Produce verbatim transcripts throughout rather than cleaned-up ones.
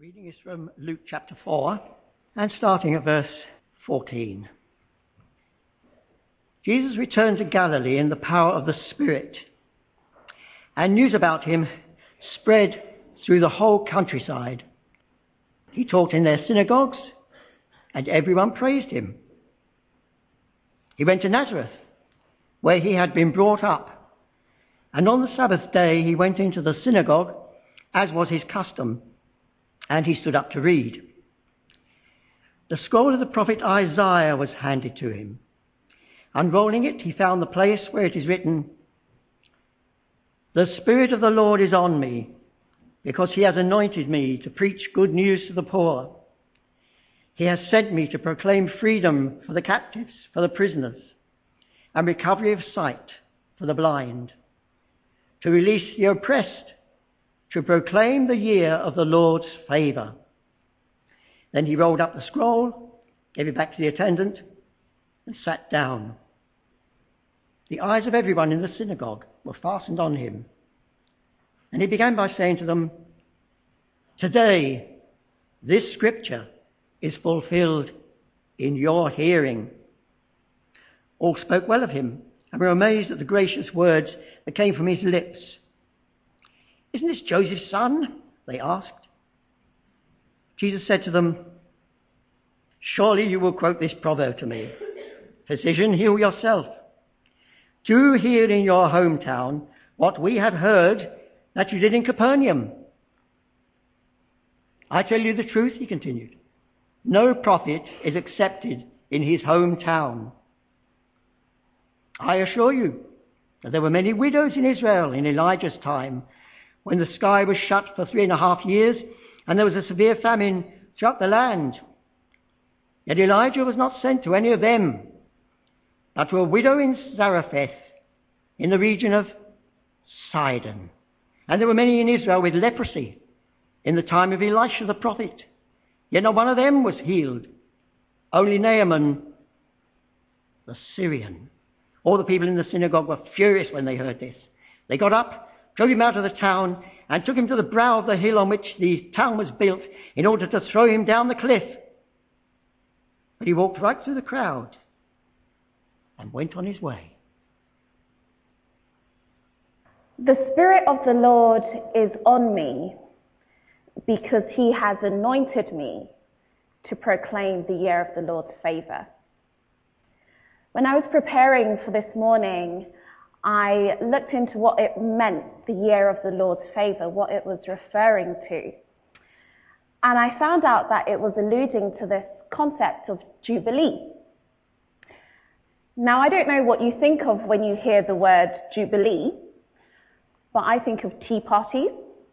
Reading is from Luke chapter four and starting at verse fourteen. Jesus returned to Galilee in the power of the Spirit, and news about him spread through the whole countryside. He taught in their synagogues, and everyone praised him. He went to Nazareth, where he had been brought up, and on the Sabbath day he went into the synagogue, as was his custom, and he stood up to read. The scroll of the prophet Isaiah was handed to him. Unrolling it, he found the place where it is written, "The Spirit of the Lord is on me, because he has anointed me to preach good news to the poor. He has sent me to proclaim freedom for the captives, for the prisoners, and recovery of sight for the blind, to release the oppressed, to proclaim the year of the Lord's favour." Then he rolled up the scroll, gave it back to the attendant, and sat down. The eyes of everyone in the synagogue were fastened on him. And he began by saying to them, "Today, this scripture is fulfilled in your hearing." All spoke well of him and were amazed at the gracious words that came from his lips. "Isn't this Joseph's son?" they asked. Jesus said to them, "Surely you will quote this proverb to me, 'Physician, heal yourself. Do here in your hometown what we have heard that you did in Capernaum.' I tell you the truth," he continued, "no prophet is accepted in his hometown. I assure you that there were many widows in Israel in Elijah's time, when the sky was shut for three and a half years and there was a severe famine throughout the land. Yet Elijah was not sent to any of them, but to a widow in Zarephath in the region of Sidon. And there were many in Israel with leprosy in the time of Elisha the prophet. Yet not one of them was healed, only Naaman the Syrian." All the people in the synagogue were furious when they heard this. They got up, drove him out of the town, and took him to the brow of the hill on which the town was built in order to throw him down the cliff. But he walked right through the crowd and went on his way. The Spirit of the Lord is on me, because he has anointed me to proclaim the year of the Lord's favour. When I was preparing for this morning, I looked into what it meant, the year of the Lord's favour, what it was referring to. And I found out that it was alluding to this concept of Jubilee. Now, I don't know what you think of when you hear the word Jubilee, but I think of tea parties,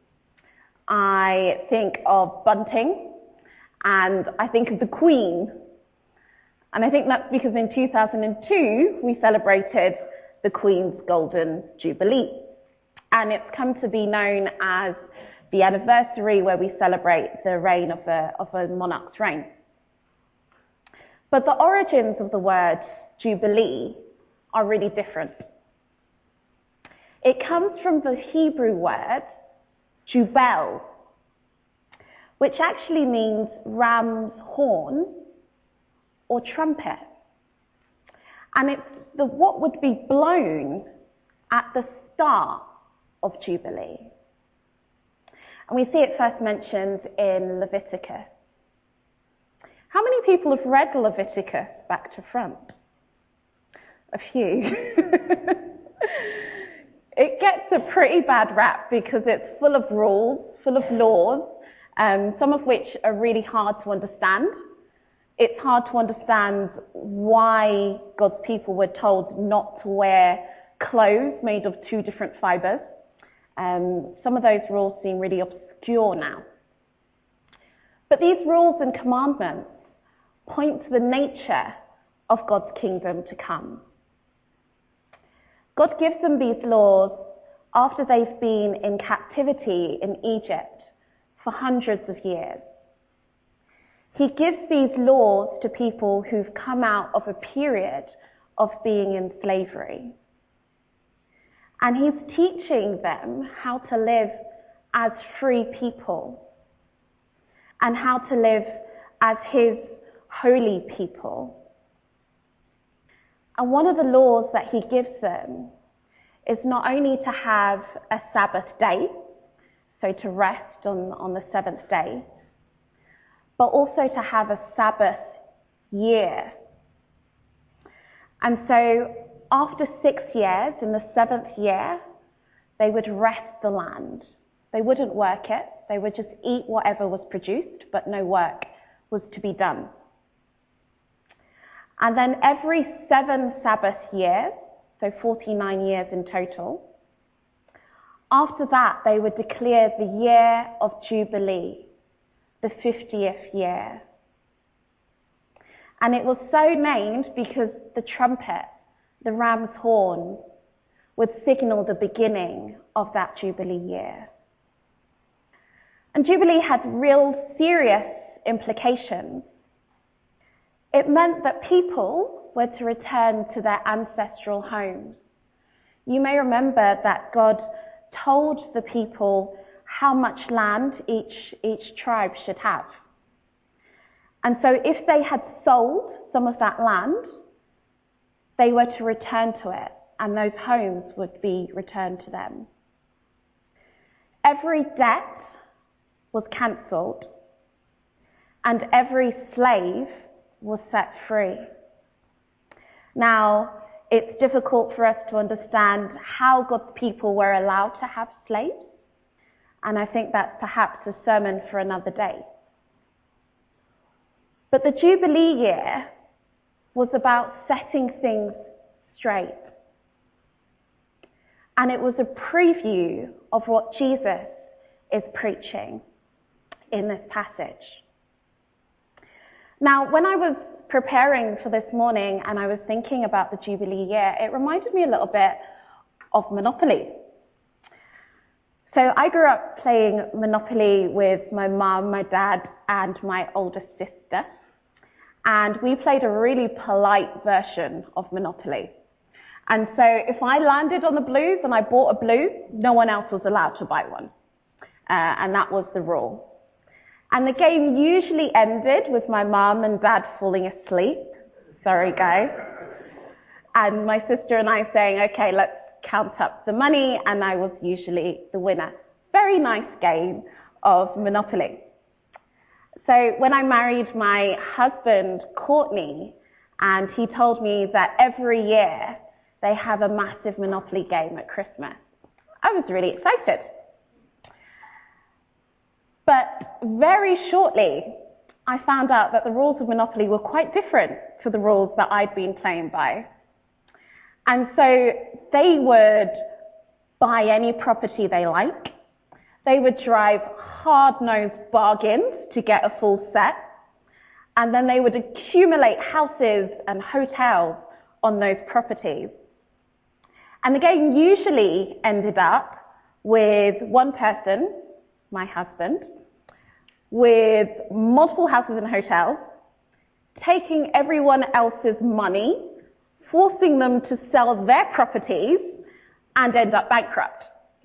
I think of bunting, and I think of the Queen. And I think that's because in two thousand two, we celebrated the Queen's Golden Jubilee. And it's come to be known as the anniversary where we celebrate the reign of a, of a monarch's reign. But the origins of the word Jubilee are really different. It comes from the Hebrew word jubel, which actually means ram's horn or trumpet. And it's the, what would be blown at the start of Jubilee. And we see it first mentioned in Leviticus. How many people have read Leviticus back to front? A few. It gets a pretty bad rap because it's full of rules, full of laws, um, some of which are really hard to understand. It's hard to understand why God's people were told not to wear clothes made of two different fibres. Um, some of those rules seem really obscure now. But these rules and commandments point to the nature of God's kingdom to come. God gives them these laws after they've been in captivity in Egypt for hundreds of years. He gives these laws to people who've come out of a period of being in slavery. And he's teaching them how to live as free people. and how to live as his holy people. And one of the laws that he gives them is not only to have a Sabbath day, so to rest on, on the seventh day, but also to have a Sabbath year. And so after six years, in the seventh year, they would rest the land. They wouldn't work it. They would just eat whatever was produced, but no work was to be done. And then every seven Sabbath years, so forty-nine years in total, after that they would declare the year of Jubilee, the fiftieth year. And it was so named because the trumpet, the ram's horn, would signal the beginning of that Jubilee year. And Jubilee had real serious implications. It meant that people were to return to their ancestral homes. You may remember that God told the people how much land each, each tribe should have. And so if they had sold some of that land, they were to return to it, and those homes would be returned to them. Every debt was cancelled, and every slave was set free. Now, it's difficult for us to understand how God's people were allowed to have slaves, and I think that's perhaps a sermon for another day. But the Jubilee year was about setting things straight. And it was a preview of what Jesus is preaching in this passage. Now, when I was preparing for this morning and I was thinking about the Jubilee year, it reminded me a little bit of Monopoly. So I grew up playing Monopoly with my mum, my dad, and my older sister. And we played a really polite version of Monopoly. And so if I landed on the blues and I bought a blue, no one else was allowed to buy one. Uh, and that was the rule. And the game usually ended with my mum and dad falling asleep. Sorry, guys. And my sister and I saying, okay, let's count up the money. And I was usually the winner. Very nice game of Monopoly. So when I married my husband, Courtney, and he told me that every year they have a massive Monopoly game at Christmas, I was really excited. But very shortly, I found out that the rules of Monopoly were quite different to the rules that I'd been playing by. And so they would buy any property they like. They would drive hard-nosed bargains to get a full set. And then they would accumulate houses and hotels on those properties. And the game usually ended up with one person, my husband, with multiple houses and hotels, taking everyone else's money, forcing them to sell their properties, and end up bankrupt.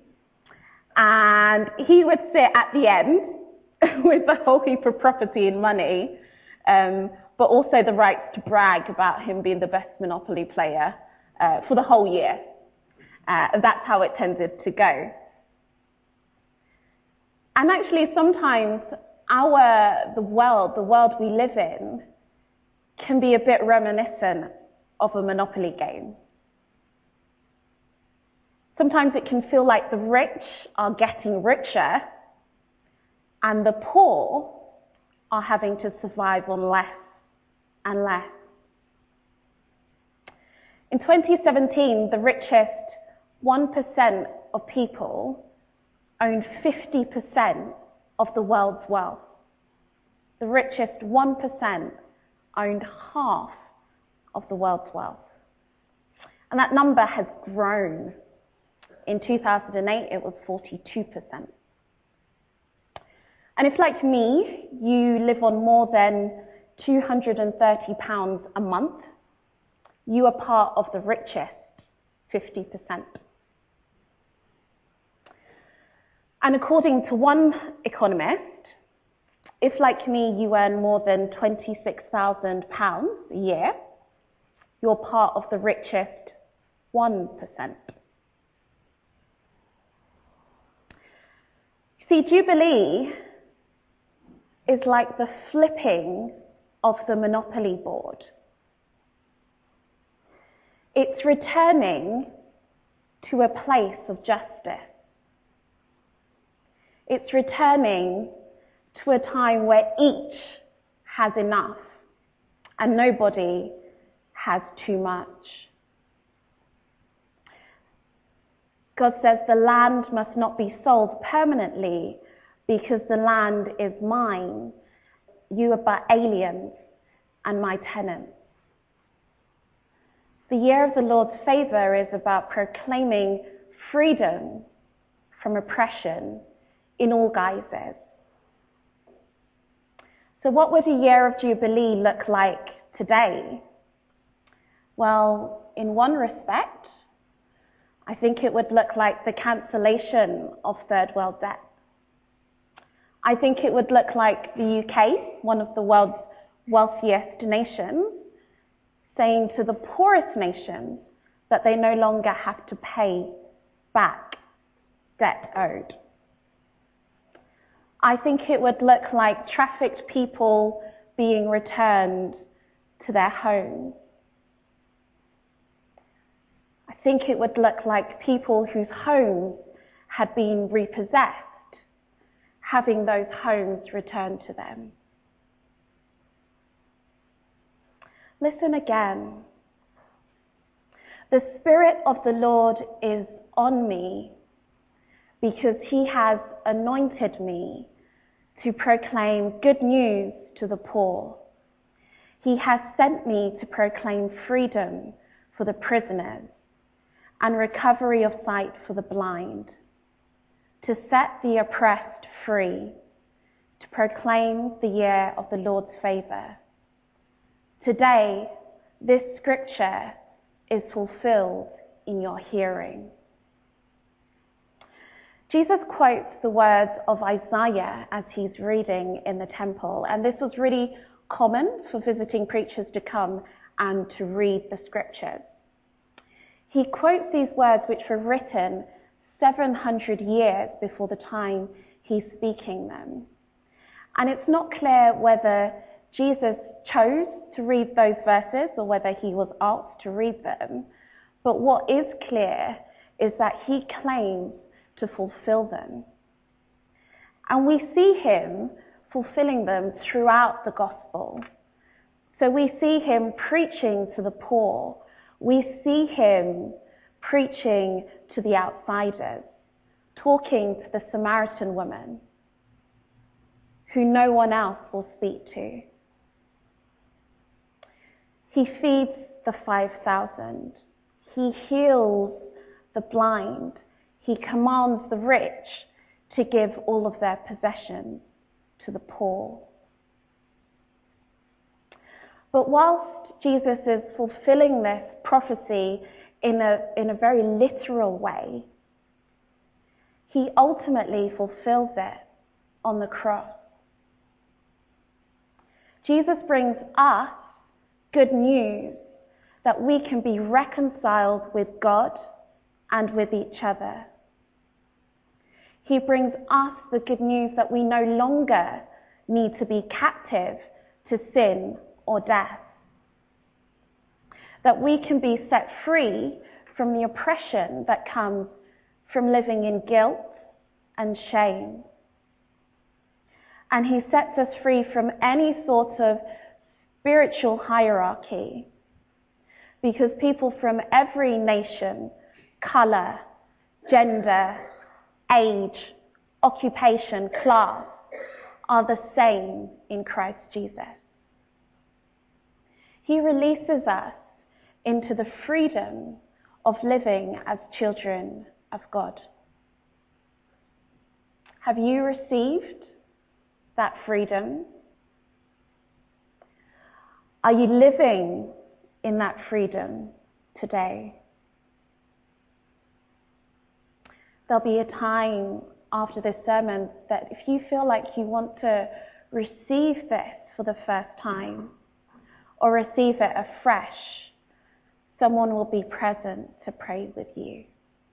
And he would sit at the end with a whole heap of property and money, um, but also the right to brag about him being the best Monopoly player uh, for the whole year. Uh, and that's how it tended to go. And actually, sometimes our the world, the world we live in, can be a bit reminiscent of a Monopoly game. Sometimes it can feel like the rich are getting richer and the poor are having to survive on less and less. In twenty seventeen, the richest one percent of people own fifty percent of the world's wealth. The richest one percent owned half of the world's wealth. And that number has grown. In two thousand eight, it was forty-two percent. And if, like me, you live on more than two hundred thirty pounds a month, you are part of the richest fifty percent. And according to one economist, If, like me, you earn more than twenty-six thousand pounds a year, you're part of the richest one percent. See, Jubilee is like the flipping of the Monopoly board. It's returning to a place of justice. It's returning to a time where each has enough and nobody has too much. God says the land must not be sold permanently because the land is mine. You are but aliens and my tenants. The year of the Lord's favour is about proclaiming freedom from oppression in all guises. So what would a year of Jubilee look like today? Well, in one respect, I think it would look like the cancellation of third world debt. I think it would look like the U K, one of the world's wealthiest nations, saying to the poorest nations that they no longer have to pay back debt owed. I think it would look like trafficked people being returned to their homes. I think it would look like people whose homes had been repossessed, having those homes returned to them. Listen again. The Spirit of the Lord is on me because he has anointed me to proclaim good news to the poor. He has sent me to proclaim freedom for the prisoners and recovery of sight for the blind, to set the oppressed free, to proclaim the year of the Lord's favour. Today, this scripture is fulfilled in your hearing. Jesus quotes the words of Isaiah as he's reading in the temple, and this was really common for visiting preachers to come and to read the scriptures. He quotes these words which were written seven hundred years before the time he's speaking them. And it's not clear whether Jesus chose to read those verses or whether he was asked to read them. But what is clear is that he claims to fulfill them. And we see him fulfilling them throughout the gospel. So we see him preaching to the poor. We see him preaching to the outsiders, talking to the Samaritan woman who no one else will speak to. He feeds the five thousand. He heals the blind. He commands the rich to give all of their possessions to the poor. But whilst Jesus is fulfilling this prophecy in a, in a very literal way, he ultimately fulfills it on the cross. Jesus brings us good news that we can be reconciled with God and with each other. He brings us the good news that we no longer need to be captive to sin or death. That we can be set free from the oppression that comes from living in guilt and shame. And he sets us free from any sort of spiritual hierarchy, because people from every nation, colour, gender, age, occupation, class are the same in Christ Jesus. He releases us into the freedom of living as children of God. Have you received that freedom? Are you living in that freedom today? There'll be a time after this sermon that if you feel like you want to receive this for the first time or receive it afresh, someone will be present to pray with you.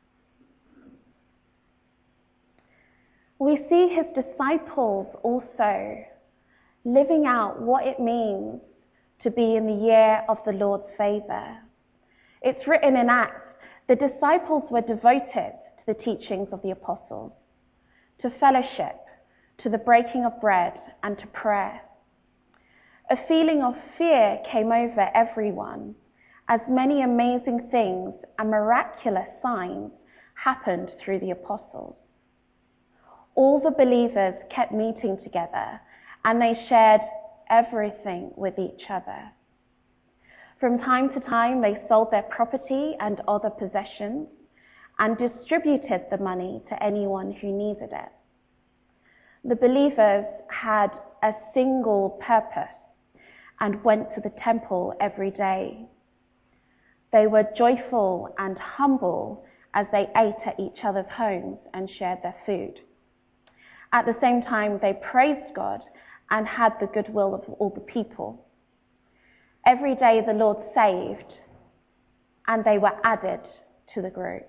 We see his disciples also living out what it means to be in the year of the Lord's favour. It's written in Acts, the disciples were devoted to the teachings of the apostles, to fellowship, to the breaking of bread, and to prayer. A feeling of fear came over everyone as many amazing things and miraculous signs happened through the apostles. All the believers kept meeting together and they shared everything with each other. From time to time, they sold their property and other possessions and distributed the money to anyone who needed it. The believers had a single purpose and went to the temple every day. They were joyful and humble as they ate at each other's homes and shared their food. At the same time, they praised God and had the goodwill of all the people. Every day the Lord saved, and they were added to the group.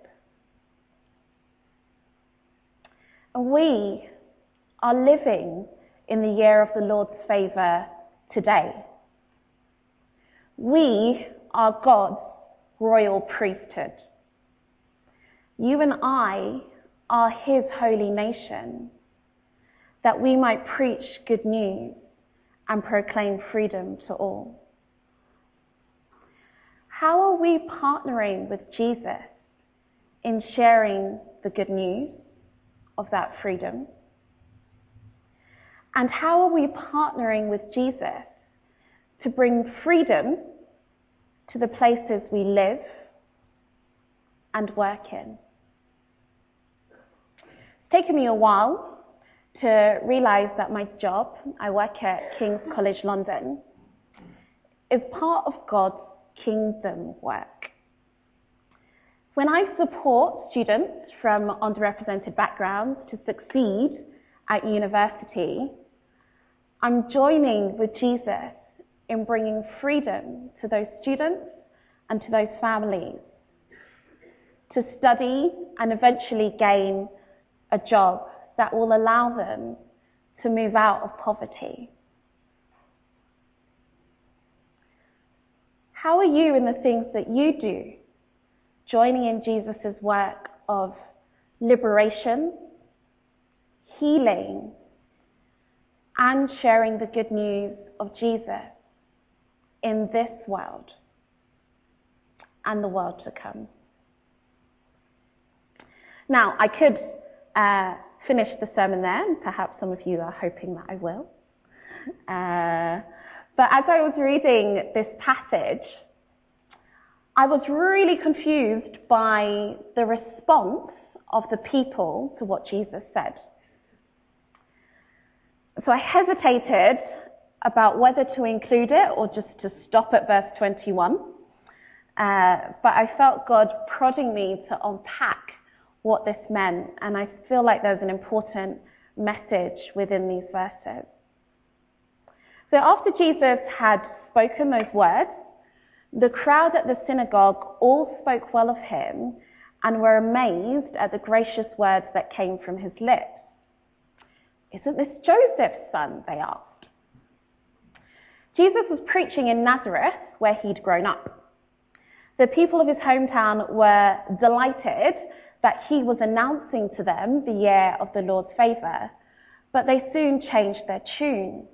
And we are living in the year of the Lord's favour today. We are God's royal priesthood. You and I are his holy nation, that we might preach good news and proclaim freedom to all. How are we partnering with Jesus in sharing the good news of that freedom? And how are we partnering with Jesus to bring freedom to the places we live and work in? It's taken me a while to realise that my job, I work at King's College London, is part of God's kingdom work. When I support students from underrepresented backgrounds to succeed at university, I'm joining with Jesus in bringing freedom to those students and to those families to study and eventually gain a job that will allow them to move out of poverty. How are you in the things that you do, joining in Jesus' work of liberation, healing, and sharing the good news of Jesus in this world and the world to come? Now, I could uh, finish the sermon there, and perhaps some of you are hoping that I will. Uh, but as I was reading this passage, I was really confused by the response of the people to what Jesus said. So I hesitated about whether to include it or just to stop at verse twenty-one. Uh, but I felt God prodding me to unpack what this meant, and I feel like there's an important message within these verses. So after Jesus had spoken those words, the crowd at the synagogue all spoke well of him and were amazed at the gracious words that came from his lips. "Isn't this Joseph's son?" they asked. Jesus was preaching in Nazareth, where he'd grown up. The people of his hometown were delighted that he was announcing to them the year of the Lord's favour, but they soon changed their tune.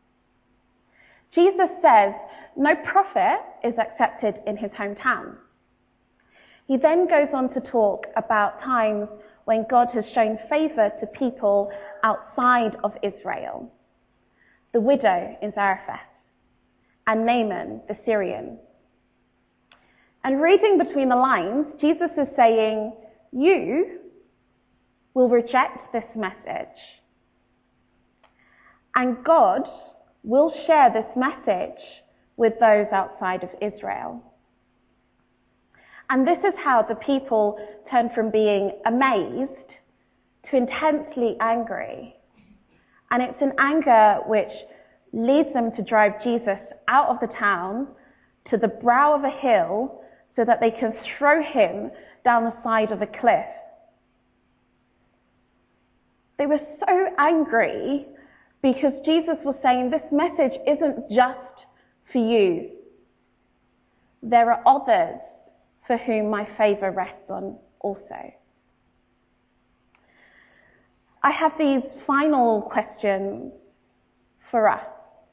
Jesus says no prophet is accepted in his hometown. He then goes on to talk about times when God has shown favour to people outside of Israel, the widow in Zarephath, and Naaman the Syrian. And reading between the lines, Jesus is saying, you will reject this message, and God will share this message with those outside of Israel. And this is how the people turn from being amazed to intensely angry And it's an anger which leads them to drive Jesus out of the town to the brow of a hill so that they can throw him down the side of a cliff. They were so angry because Jesus was saying, this message isn't just for you. There are others for whom my favour rests on also. I have these final questions for us.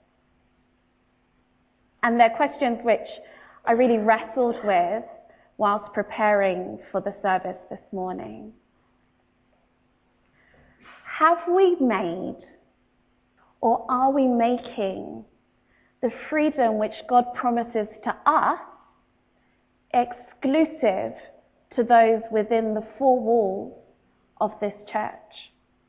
And they're questions which I really wrestled with whilst preparing for the service this morning. Have we made, or are we making, the freedom which God promises to us exclusive to those within the four walls of this church?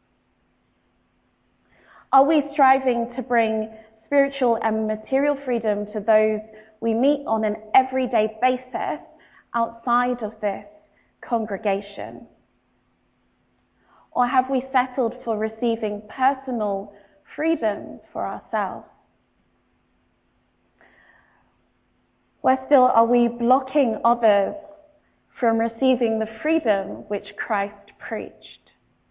Are we striving to bring spiritual and material freedom to those we meet on an everyday basis outside of this congregation? Or have we settled for receiving personal freedom for ourselves? Where still are we blocking others from receiving the freedom which Christ preached?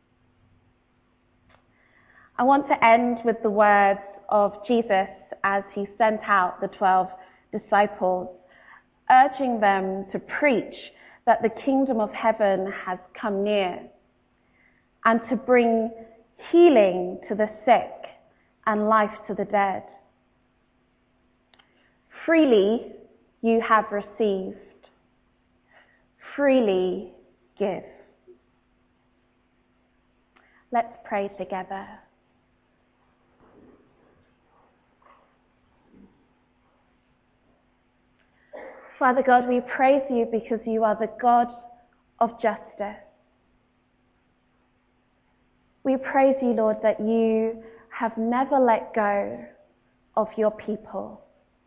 I want to end with the words of Jesus as he sent out the twelve disciples, urging them to preach that the kingdom of heaven has come near, and to bring healing to the sick and life to the dead. Freely you have received, freely give. Let's pray together. Father God, we praise you because you are the God of justice. We praise you, Lord, that you have never let go of your people.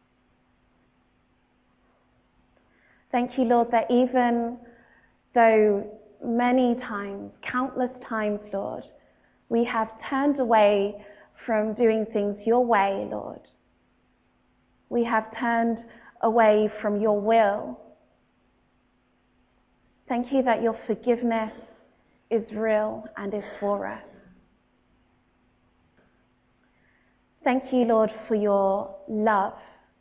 Thank you, Lord, that even though many times, countless times, Lord, we have turned away from doing things your way, Lord. We have turned away from your will. Thank you that your forgiveness is real and is for us. Thank you, Lord, for your love,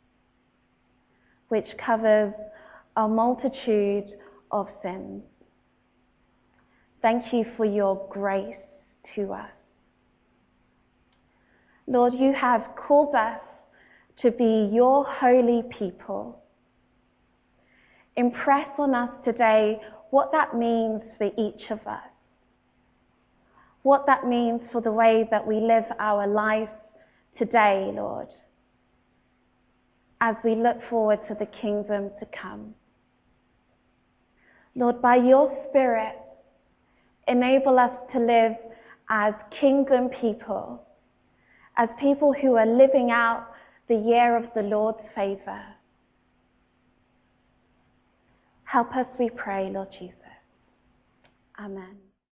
which covers a multitude of sins. Thank you for your grace to us. Lord, you have called us to be your holy people. Impress on us today what that means for each of us, what that means for the way that we live our lives today, Lord, as we look forward to the kingdom to come. Lord, by your Spirit, enable us to live as kingdom people, as people who are living out the year of the Lord's favour. Help us, we pray, Lord Jesus. Amen.